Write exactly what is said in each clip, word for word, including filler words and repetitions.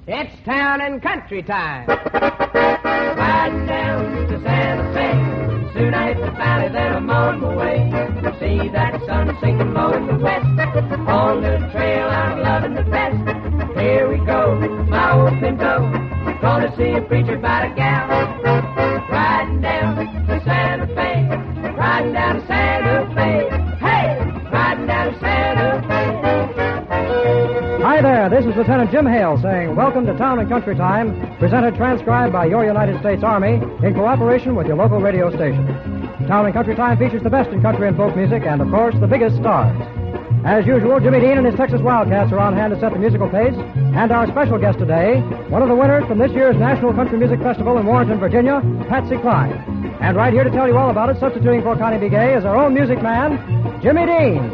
It's town and country time. Riding down to Santa Fe. Soon I hit the valley, then I'm on my way. See that sun sinking low in the west. On the trail I'm loving the best. Here we go, my old pinto. Gonna see a preacher about a gal. Riding down to Santa Fe. Riding down to Santa Fe. Hey! Riding down to Santa Fe. Hi there, this is Lieutenant Jim Hale saying welcome to Town and Country Time, presented transcribed by your United States Army in cooperation with your local radio station. Town and Country Time features the best in country and folk music and, of course, the biggest stars. As usual, Jimmy Dean and his Texas Wildcats are on hand to set the musical pace, and our special guest today, one of the winners from this year's National Country Music Festival in Warrenton, Virginia, Patsy Cline. And right here to tell you all about it, substituting for Connie B. Gay, is our own music man, Jimmy Dean.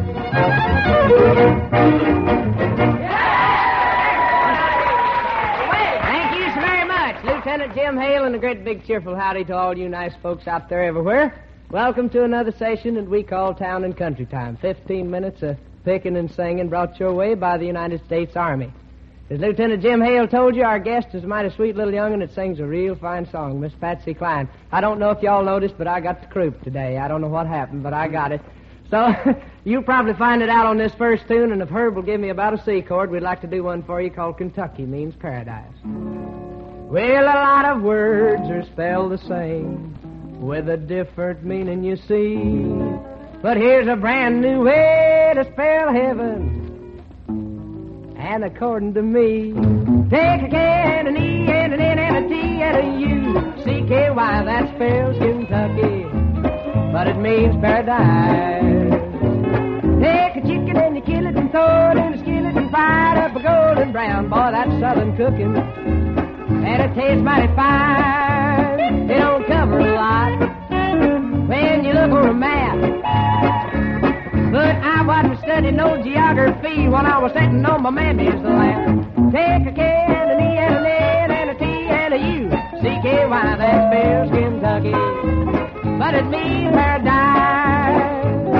Lieutenant Jim Hale, and a great big cheerful howdy to all you nice folks out there everywhere. Welcome to another session that we call Town and Country Time. Fifteen minutes of picking and singing brought your way by the United States Army. As Lieutenant Jim Hale told you, our guest is a mighty sweet little young'un that sings a real fine song, Miss Patsy Cline. I don't know if y'all noticed, but I got the croup today. I don't know what happened, but I got it. So, you'll probably find it out on this first tune, and if Herb will give me about a C chord, we'd like to do one for you called Kentucky Means Paradise. Well, a lot of words are spelled the same, with a different meaning, you see. But here's a brand new way to spell heaven, and according to me, take a K and an E and an N and a T and a U, C K Y, that spells Kentucky, but it means paradise. Take a chicken and you kill it and throw it in a skillet and fry it up a golden brown, boy, that's southern cooking. And it tastes mighty fine. It don't cover a lot when you look on a map. But I wasn't studying no geography when I was sitting on my mammy's lap. Take a K and an E and an N and a T and a U, C K Y, that spells Kentucky, but it means paradise.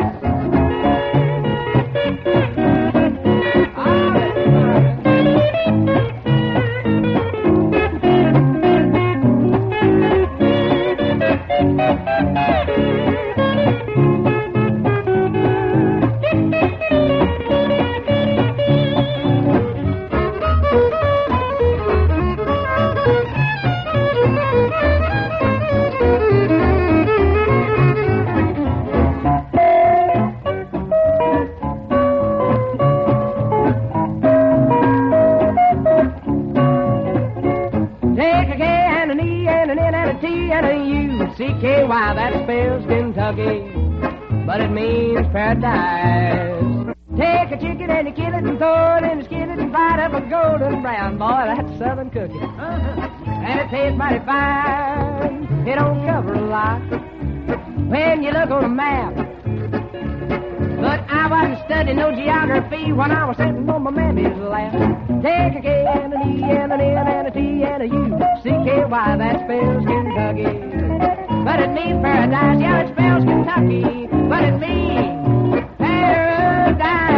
C K Y, that spells Kentucky, but it means paradise. Take a chicken and you kill it and throw it in a skillet and fry it up a golden brown, boy, that's southern cooking. And it tastes mighty fine. It don't cover a lot when you look on a map. But I wasn't studying no geography when I was sitting on my mammy's lap. Take a K and an E and an N and a T and a U, C K Y, that spells Kentucky, but it means paradise. Yeah, it spells Kentucky, but it means paradise.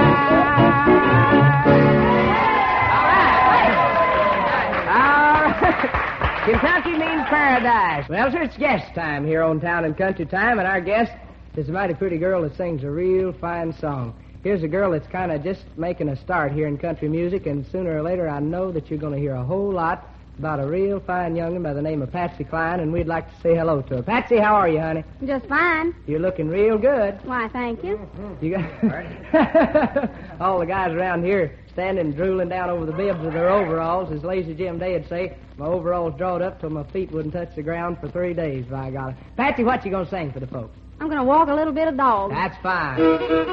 All right. All right. Kentucky means paradise. Well, sir, it's guest time here on Town and Country Time, and our guest is a mighty pretty girl that sings a real fine song. Here's a girl that's kind of just making a start here in country music, and sooner or later I know that you're going to hear a whole lot about a real fine young'un by the name of Patsy Cline, and we'd like to say hello to her. Patsy, how are you, honey? Just fine. You're looking real good. Why, thank you. You got all the guys around here standing drooling down over the bibs of their overalls. As Lazy Jim Day'd say, my overalls drawed up till my feet wouldn't touch the ground for three days, by God. Patsy, what you going to sing for the folks? I'm going to walk a little bit of dog. That's fine.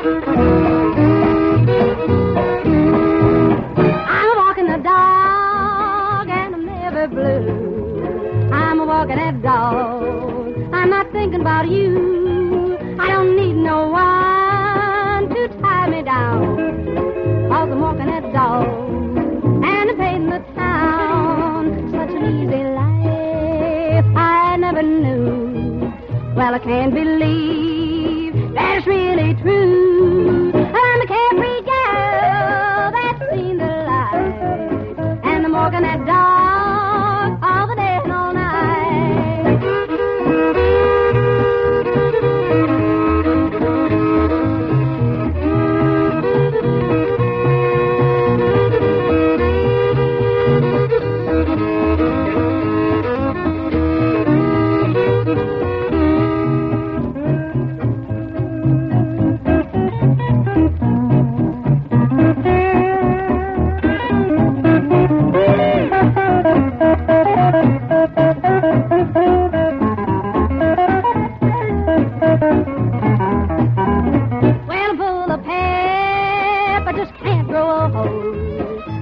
I'm walking the dog, and I'm never blue. I'm walking that dog. I'm not thinking about you. I don't need no one to tie me down. Cause I'm walking that dog, and I'm painting the town. Such an easy life I never knew. Well, I can't believe that it's really true. I'm a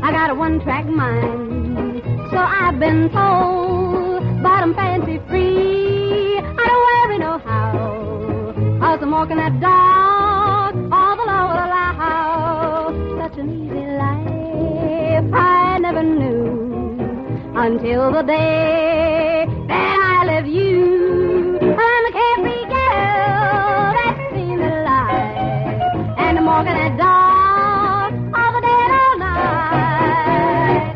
I got a one-track mind, so I've been told. But I'm fancy-free, I don't worry no how. Cause I'm walking that dog all the Lord allow. Such an easy life I never knew until the day that I left you. I'm the carefree girl that's seen the light, and I'm walking that dog all the day and all night.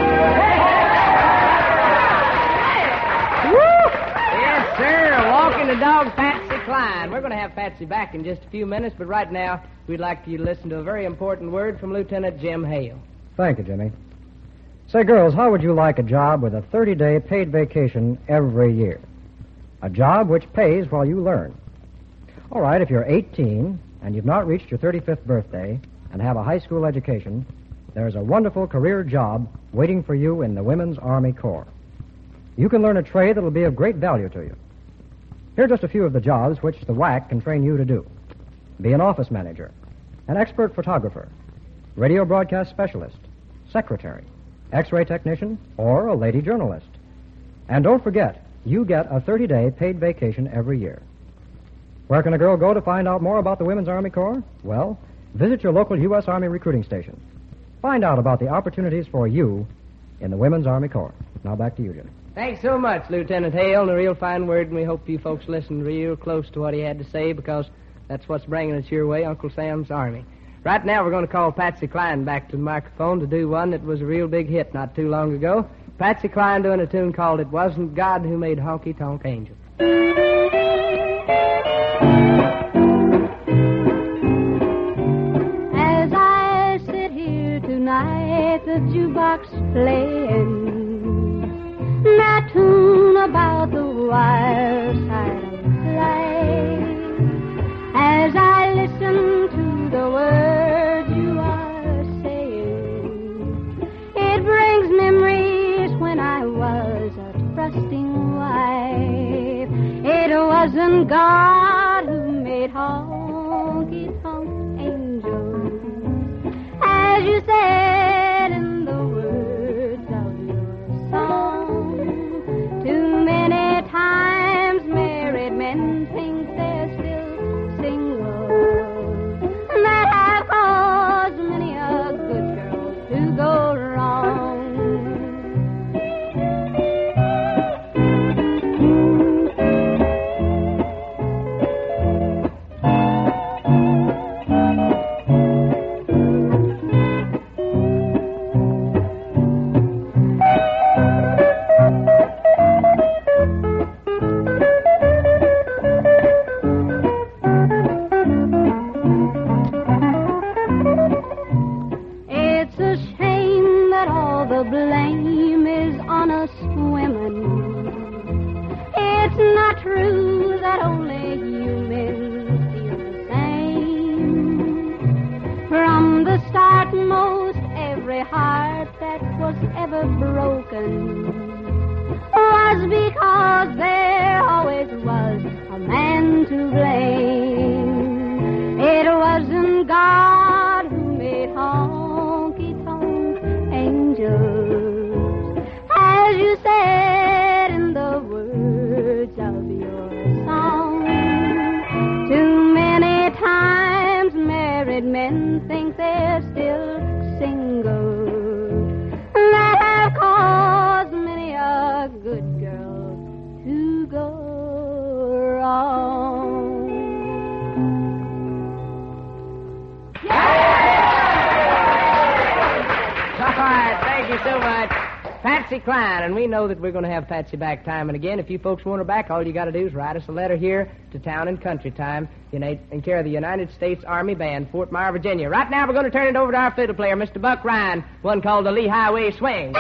Woo! Yes, sir. Walking the dog, Patsy Cline. We're going to have Patsy back in just a few minutes, but right now we'd like you to listen to a very important word from Lieutenant Jim Hale. Thank you, Jimmy. Say, girls, how would you like a job with a thirty-day paid vacation every year? A job which pays while you learn. All right, if you're eighteen and you've not reached your thirty-fifth birthday and have a high school education, there's a wonderful career job waiting for you in the Women's Army Corps. You can learn a trade that'll be of great value to you. Here are just a few of the jobs which the W A C can train you to do. Be an office manager, an expert photographer, radio broadcast specialist, secretary, X-ray technician, or a lady journalist. And don't forget, you get a thirty-day paid vacation every year. Where can a girl go to find out more about the Women's Army Corps? Well, visit your local U S. Army recruiting station. Find out about the opportunities for you in the Women's Army Corps. Now back to you, Jimmy. Thanks so much, Lieutenant Hale, and a real fine word, and we hope you folks listened real close to what he had to say, because that's what's bringing us your way, Uncle Sam's Army. Right now, we're going to call Patsy Cline back to the microphone to do one that was a real big hit not too long ago. Patsy Cline doing a tune called It Wasn't God Who Made Honky Tonk Angel. As I sit here tonight, the jukebox playing that tune about the wire side of life. As I listen to the words you are saying, it brings memories when I was a trusting wife. It wasn't God who made honky-tonk angels, as you said in the words of your song. Too many times married men think they're still single, that have caused many a good girl to go wrong. Cline, and we know that we're going to have Patsy back time and again. If you folks want her back, all you got to do is write us a letter here to Town and Country Time in care of the United States Army Band, Fort Myer, Virginia. Right now, we're going to turn it over to our fiddle player, Mister Buck Ryan, one called the Lee Highway Swing.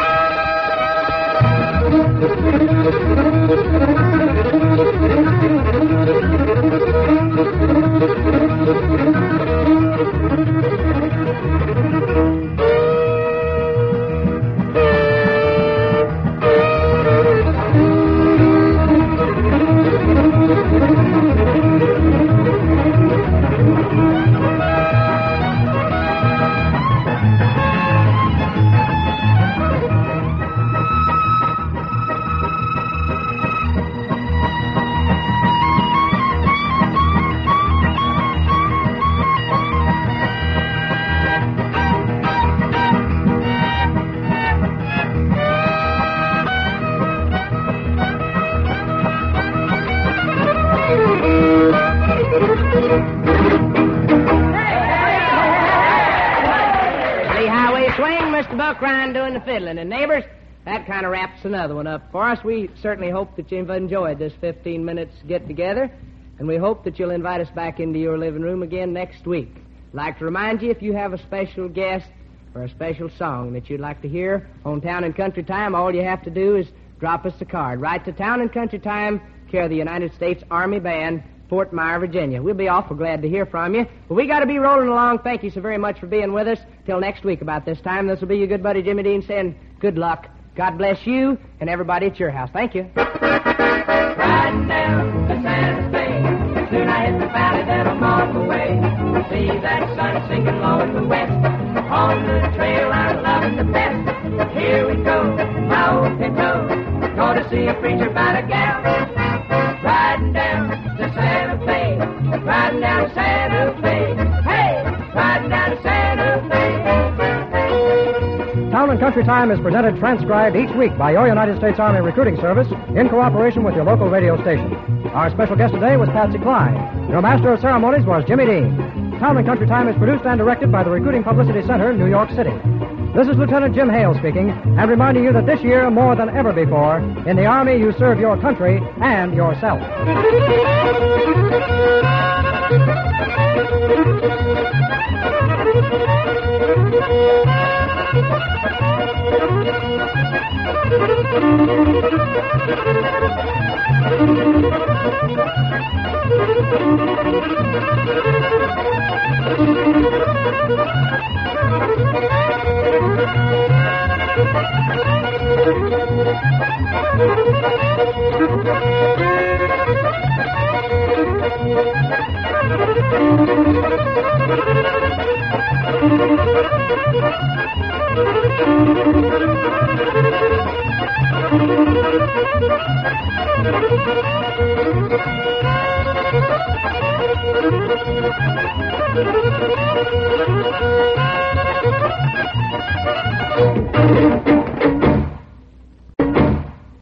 swing, Mister Buck Ryan doing the fiddling. And neighbors, that kind of wraps another one up for us. We certainly hope that you've enjoyed this fifteen minutes get-together, and we hope that you'll invite us back into your living room again next week. I'd like to remind you, if you have a special guest or a special song that you'd like to hear on Town and Country Time, all you have to do is drop us a card. Write to Town and Country Time, care of the United States Army Band, Fort Myer, Virginia. We'll be awful glad to hear from you. But we got to be rolling along. Thank you so very much for being with us. Till next week about this time, this will be your good buddy Jimmy Dean saying good luck. God bless you and everybody at your house. Thank you. Riding down the Santa Fe, soon I hit the valley, then I'm on my way. See that sun sinking low in the west. On the trail I'm loving the best. Here we go, my old pinto, going to see a preacher about a gal. Riding down to Santa Fe, riding down to Santa Fe, hey, riding down to Santa Fe. Town and Country Time is presented transcribed each week by your United States Army Recruiting Service in cooperation with your local radio station. Our special guest today was Patsy Cline. Your master of ceremonies was Jimmy Dean. Town and Country Time is produced and directed by the Recruiting Publicity Center, New York City. This is Lieutenant Jim Hale speaking, and reminding you that this year, more than ever before, in the Army you serve your country and yourself. Thank you.